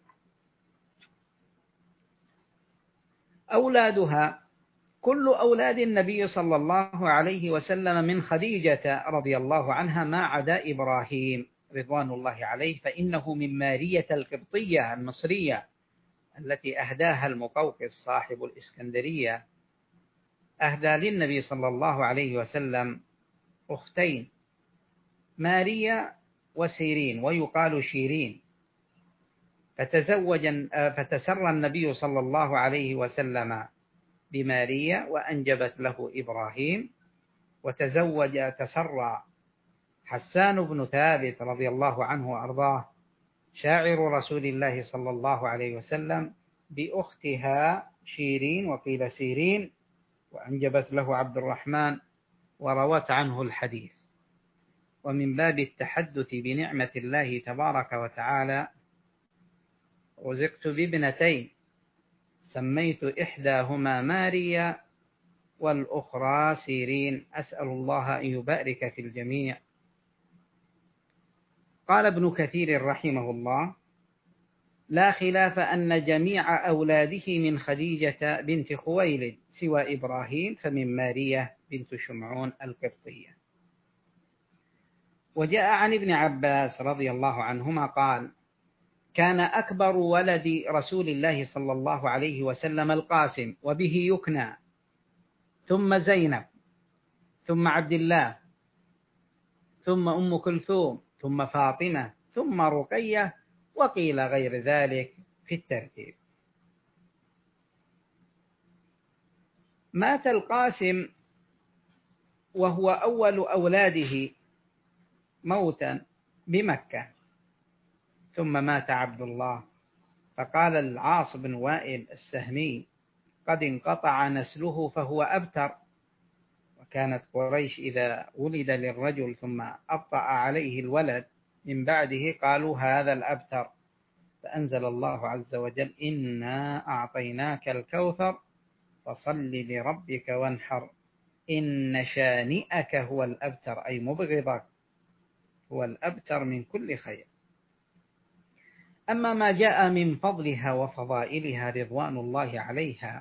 أولادها كل أولاد النبي صلى الله عليه وسلم من خديجة رضي الله عنها ما عدا إبراهيم رضوان الله عليه، فإنه من مارية القبطية المصرية التي أهداها المقوقس صاحب الإسكندرية. أهدى للنبي صلى الله عليه وسلم أختين، ماريا وسيرين، ويقال شيرين. فتزوج فتسرى النبي صلى الله عليه وسلم بماريا وأنجبت له إبراهيم، وتزوج تسرى حسان بن ثابت رضي الله عنه وأرضاه شاعر رسول الله صلى الله عليه وسلم بأختها شيرين وقيل سيرين، وأنجبت له عبد الرحمن وروت عنه الحديث. ومن باب التحدث بنعمة الله تبارك وتعالى رزقت بابنتين، سميت إحداهما ماريا والأخرى سيرين، أسأل الله أن يبارك في الجميع. قال ابن كثير رحمه الله: لا خلاف أن جميع أولاده من خديجة بنت خويلد سوى إبراهيم فمن ماريا بنت شمعون القبطية. وجاء عن ابن عباس رضي الله عنهما قال: كان أكبر ولد رسول الله صلى الله عليه وسلم القاسم وبه يكنى، ثم زينب، ثم عبد الله، ثم أم كلثوم، ثم فاطمة، ثم رقية، وقيل غير ذلك في الترتيب. مات القاسم وهو أول أولاده موتا بمكة، ثم مات عبد الله. فقال العاص بن وائل السهمي: قد انقطع نسله فهو أبتر. وكانت قريش إذا ولد للرجل ثم أبطأ عليه الولد من بعده قالوا هذا الأبتر. فأنزل الله عز وجل: إنا أعطيناك الكوثر فصل لربك وانحر إن شانئك هو الأبتر، أي مبغضك هو الأبتر من كل خير. أما ما جاء من فضلها وفضائلها رضوان الله عليها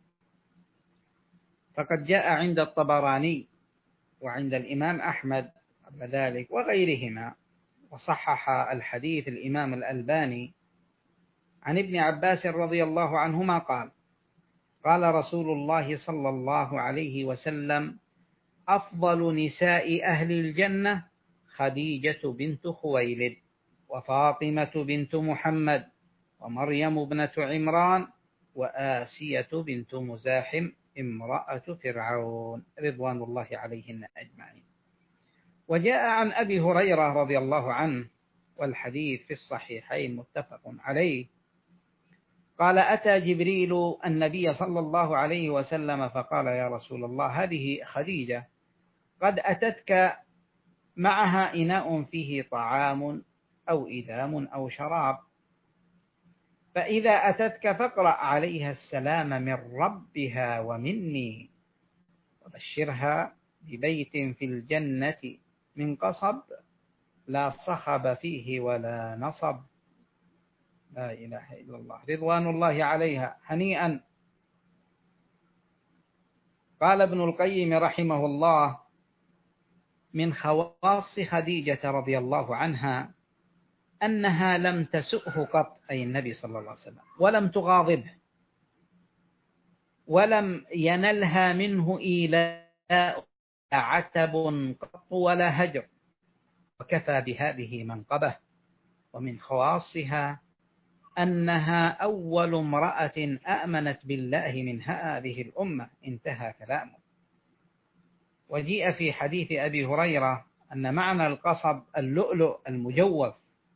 فقد جاء عند الطبراني وعند الإمام أحمد ذلك وغيرهما، وصحح الحديث الإمام الألباني عن ابن عباس رضي الله عنهما قال: قال رسول الله صلى الله عليه وسلم: أفضل نساء أهل الجنة خديجة بنت خويلد، وفاطمة بنت محمد، ومريم ابنة عمران، وآسية بنت مزاحم امرأة فرعون، رضوان الله عليهن أجمعين. وجاء عن أبي هريرة رضي الله عنه والحديث في الصحيحين متفق عليه قال: أتى جبريل النبي صلى الله عليه وسلم فقال: يا رسول الله، هذه خديجة قد أتتك معها إناء فيه طعام أو إدام أو شراب، فإذا أتتك فاقرأ عليها السلام من ربها ومني، وبشرها ببيت في الجنة من قصب لا صخب فيه ولا نصب. لا إله إلا الله، رضوان الله عليها، هنيئا. قال ابن القيم رحمه الله: من خواص خديجة رضي الله عنها أنها لم تسؤه قط، أي النبي صلى الله عليه وسلم، ولم تغاضبه، ولم ينلها منه إيلاء عتب قط ولا هجر، وكفى بهذه منقبة. ومن خواصها أنها أول امرأة آمنت بالله من هذه الأمة، انتهى كلامه. وجيء في حديث أبي هريرة أن معنى القصب اللؤلؤ المجوف،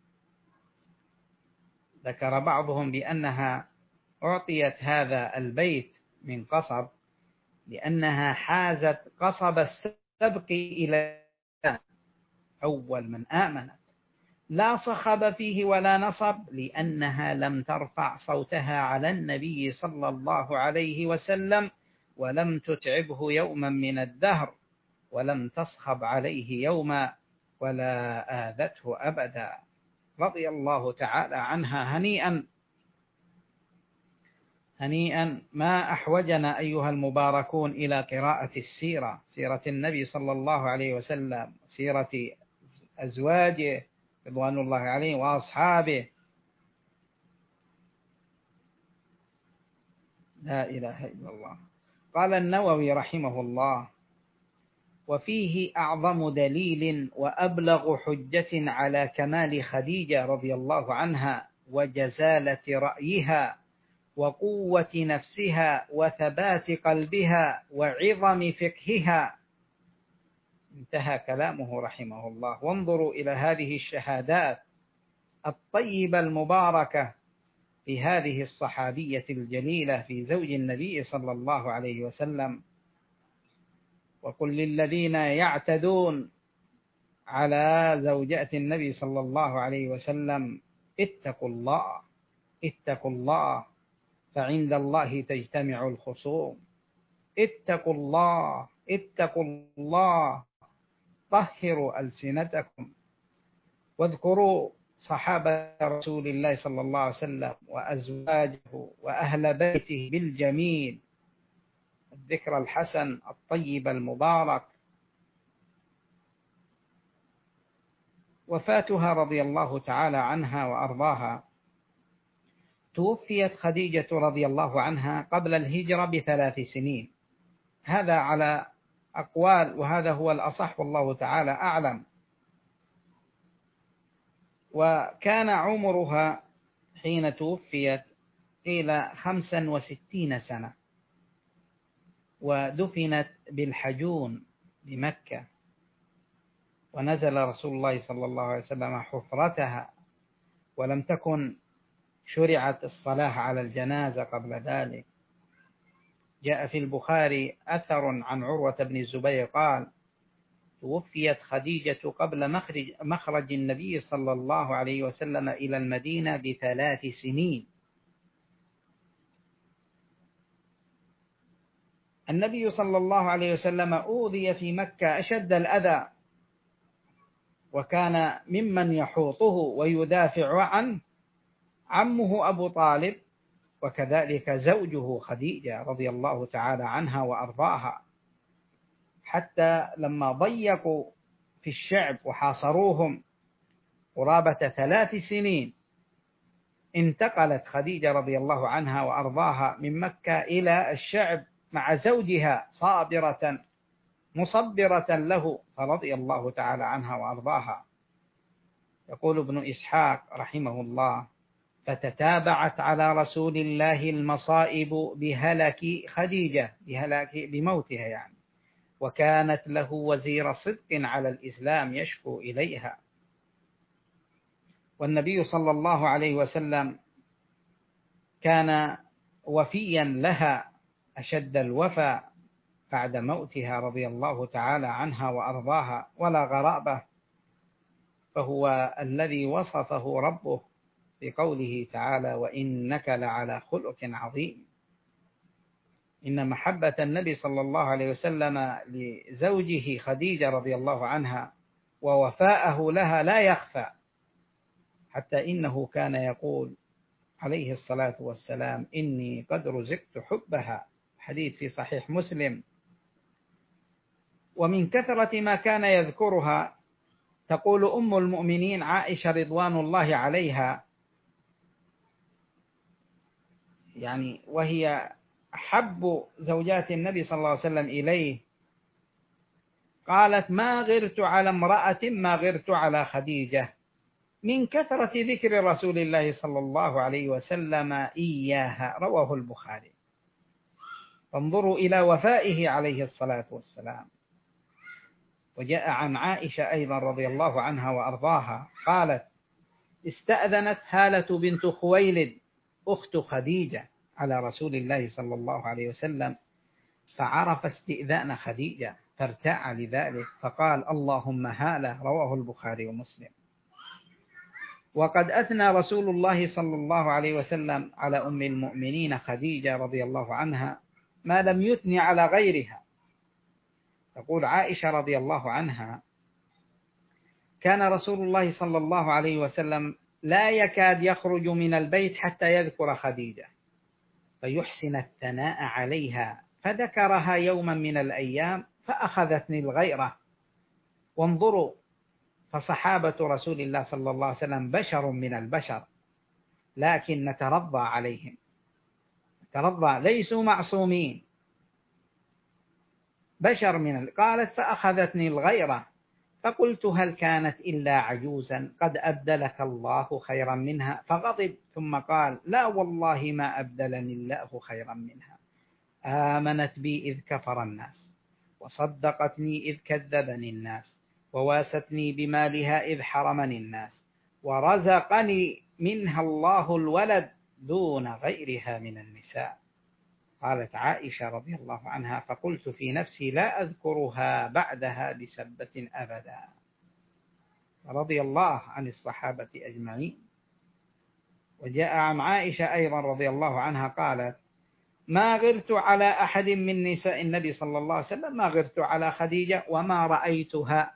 ذكر بعضهم بأنها أعطيت هذا البيت من قصب لأنها حازت قصب السبق إلى أول من آمنت، لا صخب فيه ولا نصب لأنها لم ترفع صوتها على النبي صلى الله عليه وسلم، ولم تتعبه يوما من الدهر، ولم تصخب عليه يوما، ولا آذته أبدا، رضي الله تعالى عنها. هنيئا هنيئا. ما أحوجنا أيها المباركون إلى قراءة السيرة، سيرة النبي صلى الله عليه وسلم، سيرة أزواجه رضوان الله عليه وأصحابه. لا إله إلا الله. قال النووي رحمه الله: وفيه أعظم دليل وأبلغ حجة على كمال خديجة رضي الله عنها وجزالة رأيها وقوة نفسها وثبات قلبها وعظم فقهها، انتهى كلامه رحمه الله. وانظروا إلى هذه الشهادات الطيبة المباركة في هذه الصحابية الجليلة في زوج النبي صلى الله عليه وسلم. وقل للذين يعتدون على زوجات النبي صلى الله عليه وسلم: اتقوا الله اتقوا الله فعند الله تجتمع الخصوم. اتقوا الله اتقوا الله طهروا ألسنتكم. واذكروا صحابة رسول الله صلى الله عليه وسلم وأزواجه وأهل بيته بالجميل، الذكر الحسن الطيب المبارك. وفاتها رضي الله تعالى عنها وأرضاها، توفيت خديجة رضي الله عنها قبل الهجرة بثلاث سنين، هذا على أقوال، وهذا هو الأصح والله تعالى أعلم. وكان عمرها حين توفيت قيل خمسا وستين سنة، ودفنت بالحجون بمكة، ونزل رسول الله صلى الله عليه وسلم حفرتها ولم تكن شرعت الصلاة على الجنازة قبل ذلك. جاء في البخاري أثر عن عروة بن الزبير قال: توفيت خديجة قبل مخرج, مخرج النبي صلى الله عليه وسلم إلى المدينة بثلاث سنين. النبي صلى الله عليه وسلم أوذي في مكة أشد الأذى، وكان ممن يحوطه ويدافع عنه عمه أبو طالب، وكذلك زوجه خديجة رضي الله تعالى عنها وأرضاها، حتى لما ضيقوا في الشعب وحاصروهم قرابة ثلاث سنين انتقلت خديجة رضي الله عنها وأرضاها من مكة إلى الشعب مع زوجها صابرة مصبرة له، فرضي الله تعالى عنها وأرضاها. يقول ابن إسحاق رحمه الله: فتتابعت على رسول الله المصائب بهلك خديجة، بهلك بموتها يعني، وكانت له وزير صدق على الإسلام يشكو إليها. والنبي صلى الله عليه وسلم كان وفيا لها أشد الوفاء بعد موتها رضي الله تعالى عنها وأرضاها، ولا غرابة، فهو الذي وصفه ربه بقوله تعالى: وإنك لعلى خلق عظيم. إن محبة النبي صلى الله عليه وسلم لزوجه خديجة رضي الله عنها ووفاءه لها لا يخفى، حتى إنه كان يقول عليه الصلاة والسلام: إني قد رزقت حبها، حديث في صحيح مسلم. ومن كثرة ما كان يذكرها تقول أم المؤمنين عائشة رضوان الله عليها، يعني وهي أحب زوجات النبي صلى الله عليه وسلم إليه، قالت: ما غرت على امرأة ما غرت على خديجة، من كثرة ذكر رسول الله صلى الله عليه وسلم إياها. رواه البخاري. فانظروا إلى وفائه عليه الصلاة والسلام. وجاء عن عائشة أيضا رضي الله عنها وأرضاها قالت: استأذنت هالة بنت خويلد أخت خديجة على رسول الله صلى الله عليه وسلم، فعرف استئذان خديجة فارتاع لذلك، فقال: اللهم هالة. رواه البخاري ومسلم. وقد أثنى رسول الله صلى الله عليه وسلم على أم المؤمنين خديجة رضي الله عنها ما لم يثني على غيرها. تقول عائشة رضي الله عنها: كان رسول الله صلى الله عليه وسلم لا يكاد يخرج من البيت حتى يذكر خديجة فيحسن الثناء عليها، فذكرها يوما من الأيام فأخذتني الغيرة. وانظروا، فصحابة رسول الله صلى الله عليه وسلم بشر من البشر، لكن نترضى عليهم، نترضى، ليسوا معصومين، بشر من ال... قالت: فأخذتني الغيرة فقلت: هل كانت إلا عجوزا قد أبدلك الله خيرا منها؟ فغضب ثم قال: لا والله ما أبدلني الله خيرا منها، آمنت بي إذ كفر الناس، وصدقتني إذ كذبني الناس، وواستني بمالها إذ حرمني الناس، ورزقني منها الله الولد دون غيرها من النساء. قالت عائشة رضي الله عنها: فقلت في نفسي لا أذكرها بعدها بسبة أبدا. رضي الله عن الصحابة أجمعين. وجاء عن عائشة أيضا رضي الله عنها قالت: ما غرت على أحد من نساء النبي صلى الله عليه وسلم ما غرت على خديجة وما رأيتها.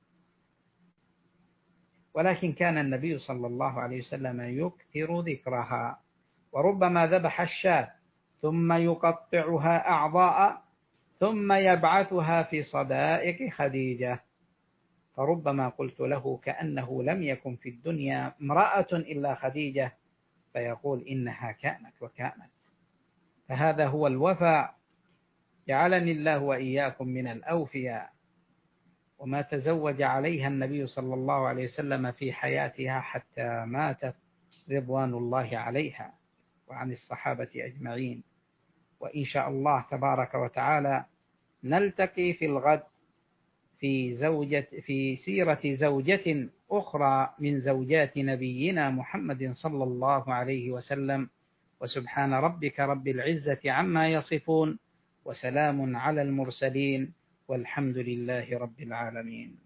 ولكن كان النبي صلى الله عليه وسلم يكثر ذكرها، وربما ذبح الشاة ثم يقطعها أعضاء ثم يبعثها في صدائق خديجة، فربما قلت له كأنه لم يكن في الدنيا امرأة إلا خديجة، فيقول: إنها كانت وكانت. فهذا هو الوفاء، جعلني الله وإياكم من الأوفياء. وما تزوج عليها النبي صلى الله عليه وسلم في حياتها حتى ماتت رضوان الله عليها وعن الصحابة أجمعين. وإن شاء الله تبارك وتعالى نلتقي في الغد في زوجة في سيرة زوجة أخرى من زوجات نبينا محمد صلى الله عليه وسلم. وسبحان ربك رب العزة عما يصفون، وسلام على المرسلين، والحمد لله رب العالمين.